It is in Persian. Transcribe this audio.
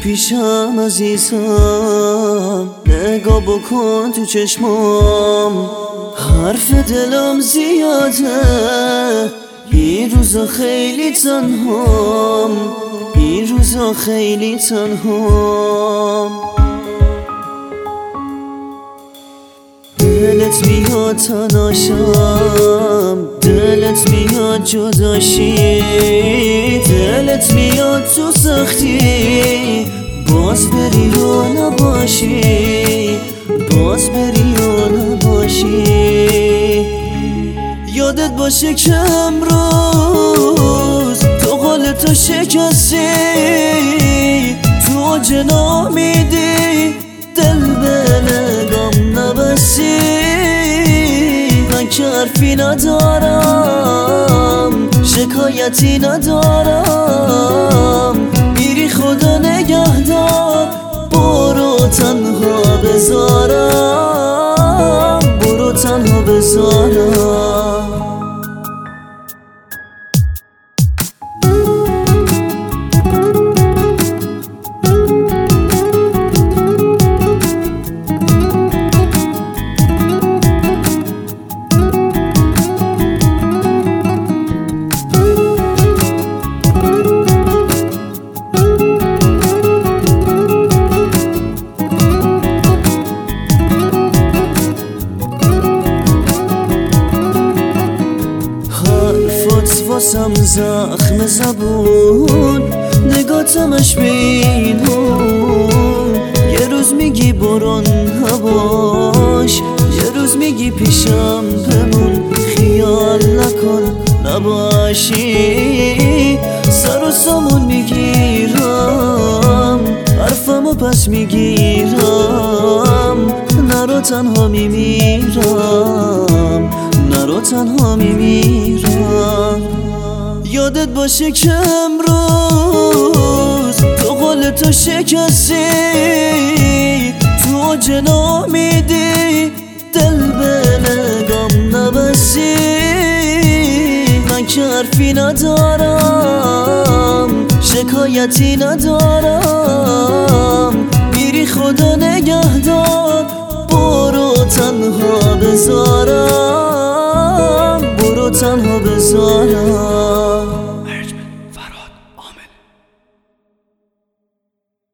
پیشم عزیزم، نگاه بکن تو چشمام. حرف دلم زیاده، این روزا خیلی تنهام، این روزا خیلی تنهام. دلت میاد تنهاشم، دلت میاد جداشی، دلت میاد تو سختی باز بری و نباشی، باز بری و نباشی. یادت باشه که امروز تو قولتو شکستی، تو جنا میدی دل به نگام نبستی. من که حرفی ندارم، شکایتی ندارم، میری خدا نگهدار، برو تنها بذارم، برو تنها بذارم. واسم زخم زبون، نگاتمش بینون. یه روز میگی برون نباش، یه روز میگی پیشم بمون. خیال نکن نباشی، سر و سامون میگیرم، حرفمو پس میگیرم. نرو تنها میمیرم، نرو تنها میمیرم. یادت باشه که امروز تو قولتو شکستی، تو جنا میدی دل به نگام نبستی. من که حرفی ندارم، شکایتی ندارم، میری خدا نگهدار، برو تنها بذارم، برو تنها بذارم.